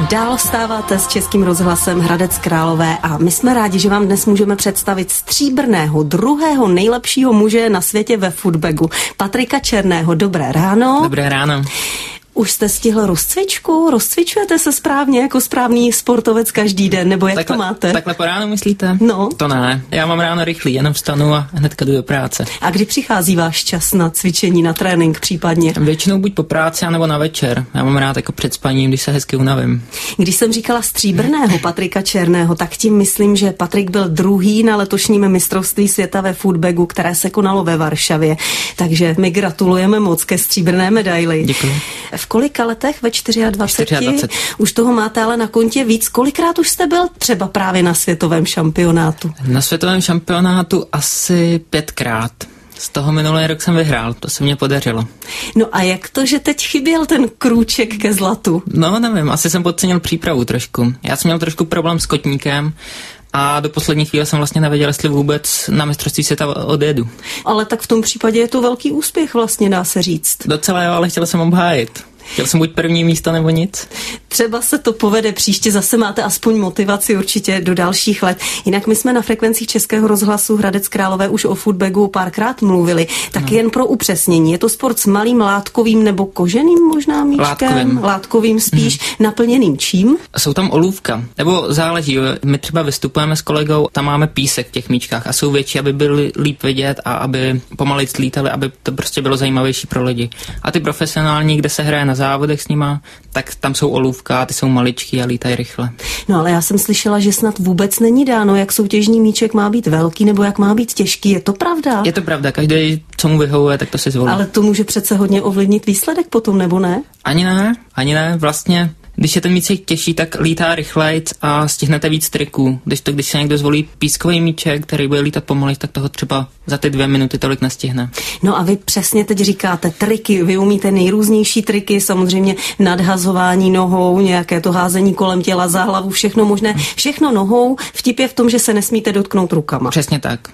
Dál vstáváte s Českým rozhlasem Hradec Králové a my jsme rádi, že vám dnes můžeme představit stříbrného, druhého nejlepšího muže na světě ve footbagu, Patrika Černého. Dobré ráno. Dobré ráno. Už jste stihl rozcvičku? Rozcvičujete se správně jako správný sportovec každý den, nebo jak takhle, to máte? Takhle po ránu myslíte? No. To ne, já mám ráno rychlý, jenom vstanu a hnedka jdu do práce. A kdy přichází váš čas na cvičení, na trénink případně? Většinou buď po práci, anebo na večer. Já mám rád jako před spaním, když se hezky unavím. Když jsem říkala stříbrného Patrika Černého, tak tím myslím, že Patrik byl druhý na letošním mistrovství světa ve footbagu, které se konalo ve Varšavě. Takže my gratulujeme moc ke stříbrné medaili. Děkuji. V kolika letech? Ve 24? 24. Už toho máte ale na kontě víc. Kolikrát už jste byl třeba právě na světovém šampionátu? Na světovém šampionátu asi 5krát. Z toho minulý rok jsem vyhrál, to se mně podařilo. No a jak to, že teď chyběl ten krůček ke zlatu? No nevím, asi jsem podcenil přípravu trošku. Já jsem měl trošku problém s kotníkem a do poslední chvíle jsem vlastně nevěděl, jestli vůbec na mistrovství světa odjedu. Ale tak v tom případě je to velký úspěch vlastně, dá se říct. Docela jo, ale chtěl jsem obhájit. Chtěl jsem buď první místo nebo nic. Třeba se to povede příště, zase máte aspoň motivaci určitě do dalších let. Jinak my jsme na frekvencích Českého rozhlasu Hradec Králové už o footbagu párkrát mluvili. Tak jen pro upřesnění, je to sport s malým látkovým nebo koženým možná míčkem? Látkovým spíš. Naplněným čím? Jsou tam olůvka, nebo záleží. My třeba vystupujeme s kolegou, tam máme písek v těch míčkách a jsou větší, aby byly líp vidět a aby pomalu slítali, aby to prostě bylo zajímavější pro lidi. A ty profesionální, kde se hraje na závodech s nima, tak tam jsou olůvka, ty jsou maličký a lítají rychle. No ale já jsem slyšela, že snad vůbec není dáno, jak soutěžní míček má být velký nebo jak má být těžký. Je to pravda? Je to pravda, každý, co mu vyhovuje, tak to si zvolí. Ale to může přece hodně ovlivnit výsledek potom, nebo ne? Ani ne, vlastně. Když je ten míček těžší, tak lítá rychlejc a stihnete víc triků. Když se někdo zvolí pískový míček, který bude lítat pomalej, tak toho třeba za ty 2 minuty tolik nestihne. No a vy přesně teď říkáte triky, vy umíte nejrůznější triky, samozřejmě nadhazování nohou, nějaké to házení kolem těla, za hlavu, všechno možné, všechno nohou. Vtip je v tom, že se nesmíte dotknout rukama. Přesně tak.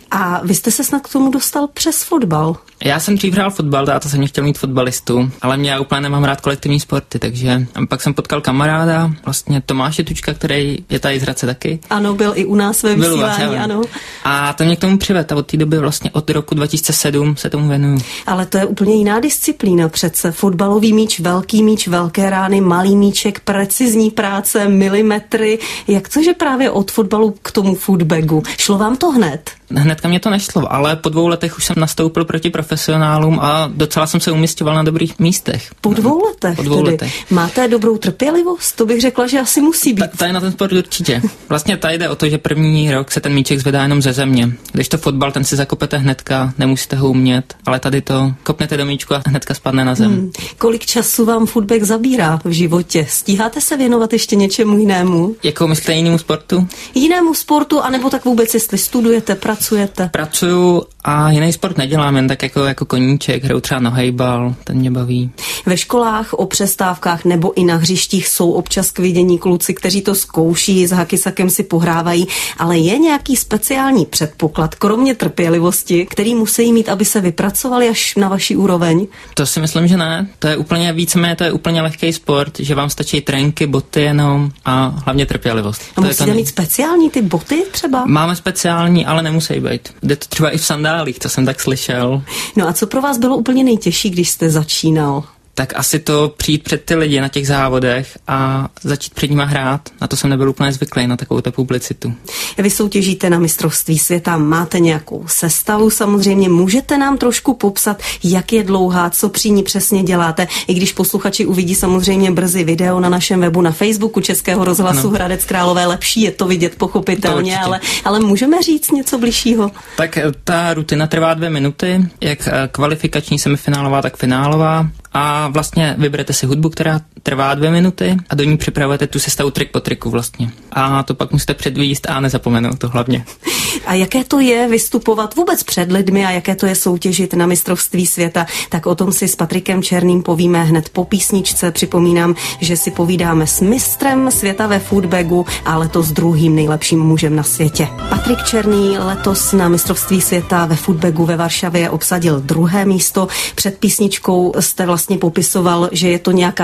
A vy jste se snad k tomu dostal přes fotbal? Já jsem dřív hrál fotbal, a to jsem chtěl mít fotbalistu, ale já úplně nemám rád kolektivní sporty, takže pak jsem potkal kamaráda, vlastně Tomáše Tučka, který je tady z Hradce taky. Ano, byl i u nás ve vysílání, ano. A ten mě k tomu přivedl a od té doby vlastně od roku 2007 se tomu věnuju. Ale to je úplně jiná disciplína přece. Fotbalový míč, velké rány, malý míček, precizní práce, milimetry. Jak to, že právě od fotbalu k tomu footbagu? Šlo vám to hned? Hnedka mě to nešlo, ale po 2 letech už jsem nastoupil proti profesionálům a docela jsem se umisťoval na dobrých místech. Po 2 letech? Po 2 letech. Máte dobrou trpělivost? To bych řekla, že asi musí být. Tady na ten sport určitě. Vlastně tady jde o to, že první rok se ten míček zvedá jenom ze země. Když to fotbal, ten si zakopete hnedka, nemusíte ho umět, ale tady to kopnete do míčku a hnedka spadne na zem. Kolik času vám footbag zabírá v životě? Stíháte se věnovat ještě něčemu jinému? Jako myslíte jinému sportu? Jinému sportu, anebo tak vůbec, jestli studujete, pracujete? Pracuju a jiný sport nedělám, jen tak jako koníček, hraju třeba nohejbal, ten mě baví. Ve školách, o přestávkách nebo i na hřištích jsou občas k vidění kluci, kteří to zkouší, s hakysakem si pohrávají, ale je nějaký speciální předpoklad, kromě trpělivosti, který musí mít, aby se vypracovali až na vaši úroveň? To si myslím, že ne. To je úplně víceméně, to je úplně lehký sport, že vám stačí trenky, boty jenom a hlavně trpělivost. A musíte mít speciální ty boty třeba? Máme speciální, ale nemusí být. Jde to třeba i v sandálích, to jsem tak slyšel. No a co pro vás bylo úplně nejtěžší, když jste začínal? Tak asi to přijít před ty lidi na těch závodech a začít před nima hrát. Na to jsem nebyl úplně zvyklý, na takovou publicitu. Vy soutěžíte na mistrovství světa, máte nějakou sestavu samozřejmě, můžete nám trošku popsat, jak je dlouhá, co při ní přesně děláte, i když posluchači uvidí samozřejmě brzy video na našem webu, na Facebooku Českého rozhlasu Hradec Králové, lepší je to vidět pochopitelně, ale můžeme říct něco bližšího? Tak ta rutina trvá 2 minuty, jak kvalifikační, semifinálová, tak finálová. A vlastně vyberete si hudbu, která trvá 2 minuty a do ní připravujete tu sestavu trik po triku vlastně. A to pak musíte předvíst a nezapomenout to hlavně. A jaké to je vystupovat vůbec před lidmi a jaké to je soutěžit na mistrovství světa, tak o tom si s Patrikem Černým povíme hned po písničce. Připomínám, že si povídáme s mistrem světa ve footbagu a letos druhým nejlepším mužem na světě. Patrik Černý letos na mistrovství světa ve footbagu ve Varšavě obsadil 2. místo. Před písničkou jste vlastně popisoval, že je to nějaká sestava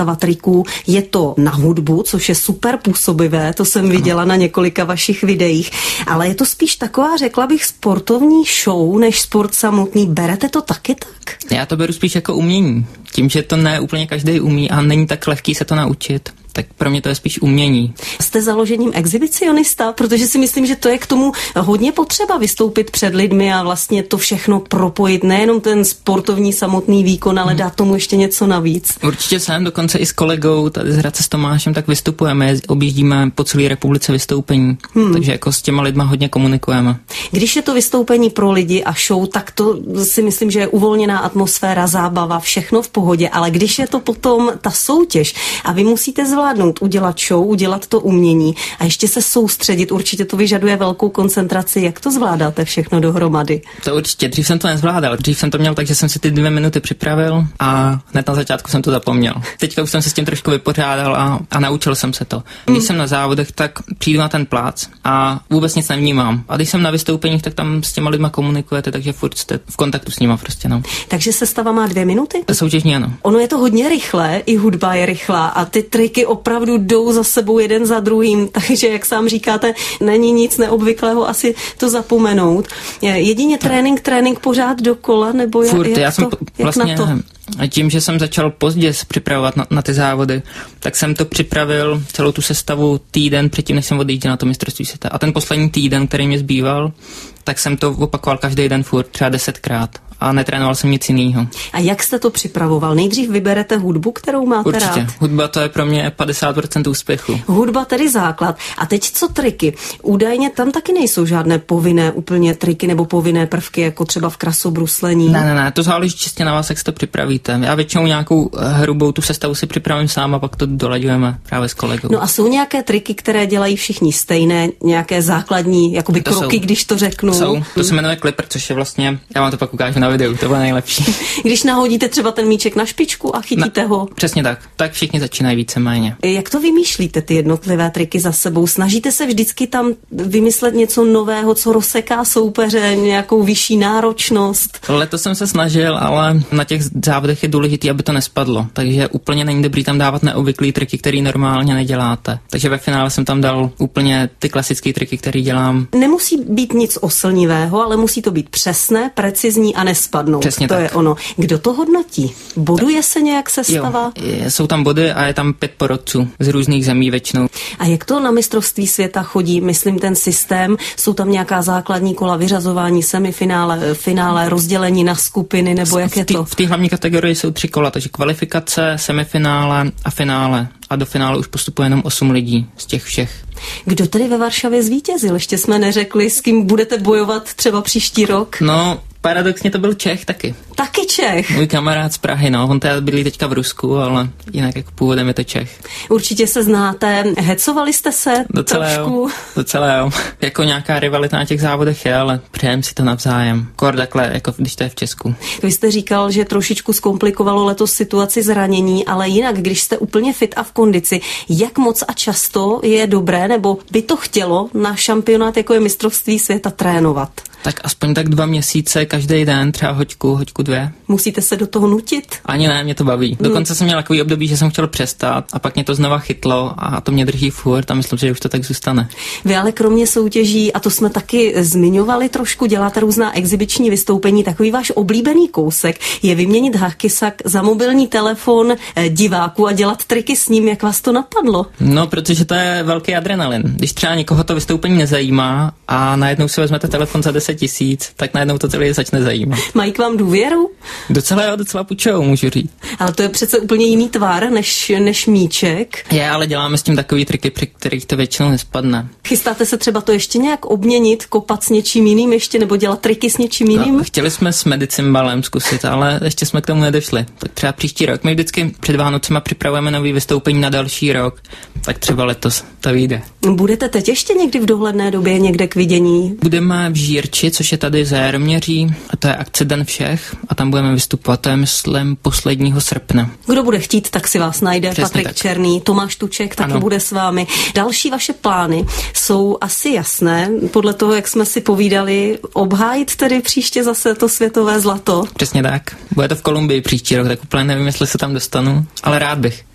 sestava triků. Je to na hudbu, což je super působivé, to jsem viděla na několika vašich videích, ale je to spíš taková, řekla bych, sportovní show, než sport samotný. Berete to taky tak? Já to beru spíš jako umění. Tím, že to ne úplně každý umí a není tak lehký se to naučit, tak pro mě to je spíš umění. Jste založením exhibicionista, protože si myslím, že to je k tomu hodně potřeba vystoupit před lidmi a vlastně to všechno propojit, nejenom ten sportovní samotný výkon, ale dát tomu ještě něco navíc. Určitě jsem, dokonce i s kolegou tady z Hradce s Tomášem, tak vystupujeme, objíždíme po celé republice vystoupení, takže jako s těma lidma hodně komunikujeme. Když je to vystoupení pro lidi a show, tak to si myslím, že je uvolněná atmosféra, zábava, všechno v pohodě, ale když je to potom ta soutěž a vy musíte zvládnout, udělat show, udělat to umění a ještě se soustředit, určitě to vyžaduje velkou koncentraci. Jak to zvládáte všechno dohromady? To určitě, dřív jsem to nezvládal. Dřív jsem to měl tak, že jsem si ty 2 minuty připravil a hned na začátku jsem to zapomněl. Teďka už jsem se s tím trošku vypořádal a naučil jsem se to. Když jsem na závodech, tak přijdu na ten plác a vůbec nic nevnímám. A když jsem na vystoupeních, tak tam s těma lidma komunikujete, takže furt jste v kontaktu s nima prostě, no. Takže sestava má 2 minuty? Soutěžní ano. Ono je to hodně rychlé, i hudba je rychlá a ty triky opravdu jdou za sebou jeden za druhým, takže jak sám říkáte, není nic neobvyklého asi to zapomenout. Jedině trénink pořád dokola, nebo já jsem vlastně tím, že jsem začal pozdě připravovat na ty závody, tak jsem to připravil celou tu sestavu týden předtím, než jsem odjížděl na to mistrovství světa. A ten poslední týden, který mě zbýval, tak jsem to opakoval každý den furt, třeba 10krát. A netrénoval jsem nic jiného. A jak jste to připravoval? Nejdřív vyberete hudbu, kterou máte rád? Určitě. Hudba to je pro mě 50% úspěchu. Hudba tedy základ. A teď co triky? Údajně tam taky nejsou žádné povinné úplně triky nebo povinné prvky, jako třeba v krasobruslení. Ne, to záleží čistě na vás, jak si to připravíte. Já většinou nějakou hrubou tu sestavu si připravím sám a pak to dolaďujeme právě s kolegou. No a jsou nějaké triky, které dělají všichni stejné, nějaké základní jakoby kroky, když to řeknu? To se jmenuje Clipper, což je vlastně, já vám to pak ukážu na videu, to bude nejlepší. Když nahodíte třeba ten míček na špičku a chytíte ho. Přesně tak. Tak všichni začínají víceméně. Jak to vymýšlíte, ty jednotlivé triky za sebou? Snažíte se vždycky tam vymyslet něco nového, co rozseká soupeře, nějakou vyšší náročnost? Letos jsem se snažil, ale na těch závodech je důležité, aby to nespadlo. Takže úplně není dobrý tam dávat neobvyklý triky, který normálně neděláte. Takže ve finále jsem tam dal úplně ty klasické triky, které dělám. Nemusí být nic oslnivého, ale musí to být přesné, precizní a nespadnout. Přesně to tak. Je ono. Kdo to hodnotí? Boduje se nějak sestava? Jsou tam body a je tam 5 porodců z různých zemí většinou. A jak to na mistrovství světa chodí? Myslím ten systém, jsou tam nějaká základní kola, vyřazování, semifinále, finále, rozdělení na skupiny, nebo jak je to? V té hlavní kategorii jsou 3 kola, takže kvalifikace, semifinále a finále. A do finále už postupuje jenom 8 lidí z těch všech. Kdo tedy ve Varšavě zvítězil? Ještě jsme neřekli, s kým budete bojovat třeba příští rok? No, paradoxně to byl Čech taky. Taky Čech? Můj kamarád z Prahy, no. On teda bydlí teďka v Rusku, ale jinak jako původem je to Čech. Určitě se znáte. Hecovali jste se trošku? Docela jo. Jako nějaká rivalita na těch závodech je, ale přejem si to navzájem. Kor takhle, jako když to je v Česku. Vy jste říkal, že trošičku zkomplikovalo letos situaci zranění, ale jinak, když jste úplně fit a v kondici, jak moc a často je dobré, nebo by to chtělo na šampionát, jako je mistrovství světa, trénovat? Tak aspoň tak 2 měsíce, každý den, třeba hoďku 2. Musíte se do toho nutit? Ani ne, mě to baví. Dokonce jsem měl takový období, že jsem chtěl přestat a pak mě to znova chytlo a to mě drží furt a myslím, že už to tak zůstane. Vy ale kromě soutěží, a to jsme taky zmiňovali trošku, děláte různá exibiční vystoupení, takový váš oblíbený kousek je vyměnit hakisak za mobilní telefon diváků a dělat triky s ním. Jak vás to napadlo? No, protože to je velký adrenalin. Když třeba někoho to vystoupení nezajímá a najednou si vezmete telefon za 10 000, tak najednou to celé začne zajímat. Mají k vám důvěru? Docela půjčujou, můžu říct. Ale to je přece úplně jiný tvar než míček. Je, ale děláme s tím takový triky, při kterých to většinou nespadne. Chystáte se třeba to ještě nějak obměnit, kopat s něčím jiným ještě, nebo dělat triky s něčím jiným? No, chtěli jsme s medicimbalem zkusit, ale ještě jsme k tomu nedošli. Tak třeba příští rok. My vždycky před Vánocema připravujeme nový vystoupení na další rok, tak třeba letos to vyjde. Budete teď ještě někdy v dohledné době někde k vidění? Budeme v Žírči, což je tady za Jaroměří, a to je akce Den všech a tam budeme vystupovat, to je myslím posledního srpna. Kdo bude chtít, tak si vás najde. Přesně Patrik tak. Černý, Tomáš Tuček taky ano. Bude s vámi. Další vaše plány jsou asi jasné, podle toho, jak jsme si povídali, obhájit tedy příště zase to světové zlato. Přesně tak. Bude to v Kolumbii příští rok, tak úplně nevím, jestli se tam dostanu, ale rád bych.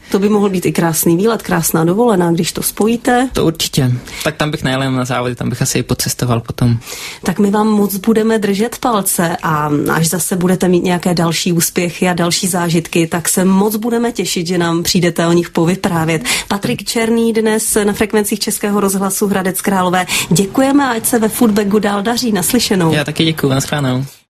To by mohl být i krásný výlet, krásná dovolená, když to spojíte. To určitě. Tak tam bych nejel na závody, tam bych asi i pocestoval potom. Tak my vám moc budeme držet palce a až zase budete mít nějaké další úspěchy a další zážitky, tak se moc budeme těšit, že nám přijdete o nich povyprávět. Patrik Černý dnes na frekvencích Českého rozhlasu Hradec Králové. Děkujeme a ať se ve Foodbagu dál daří. Naslyšenou. Já taky děkuju, nashledanou.